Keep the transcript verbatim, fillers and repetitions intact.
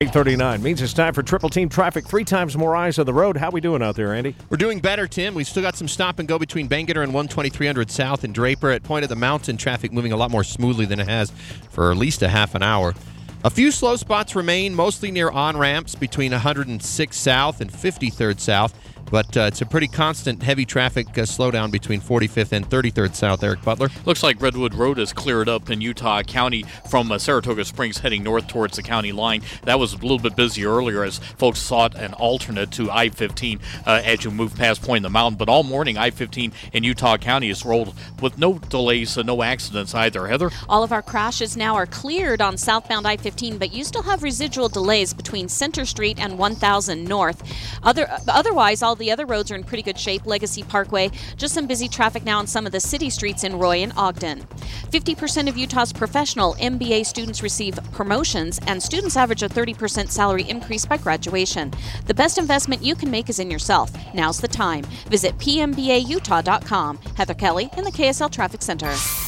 eight thirty-nine means it's time for Triple Team Traffic. Three times more eyes on the road. How we doing out there, Andy? We're doing better, Tim. We've still got some stop and go between Bangerter and one twenty-three hundred South and Draper. At Point of the Mountain, traffic moving a lot more smoothly than it has for at least a half an hour. A few slow spots remain, mostly near on-ramps between one hundred six South and fifty-third South. But uh, it's a pretty constant heavy traffic uh, slowdown between forty-fifth and thirty-third South. Eric Butler. Looks like Redwood Road is cleared up in Utah County from uh, Saratoga Springs heading north towards the county line. That was a little bit busy earlier as folks sought an alternate to I fifteen uh, as you move past Point of the Mountain. But all morning, I fifteen in Utah County is rolled with no delays and no accidents either. Heather? All of our crashes now are cleared on southbound I fifteen, but you still have residual delays between Center Street and one thousand North. Other, otherwise, all the other roads are in pretty good shape. Legacy Parkway, just some busy traffic now on some of the city streets in Roy and Ogden. fifty percent of Utah's professional M B A students receive promotions, and students average a thirty percent salary increase by graduation. The best investment you can make is in yourself. Now's the time. Visit P M B A Utah dot com. Heather Kelly in the K S L Traffic Center.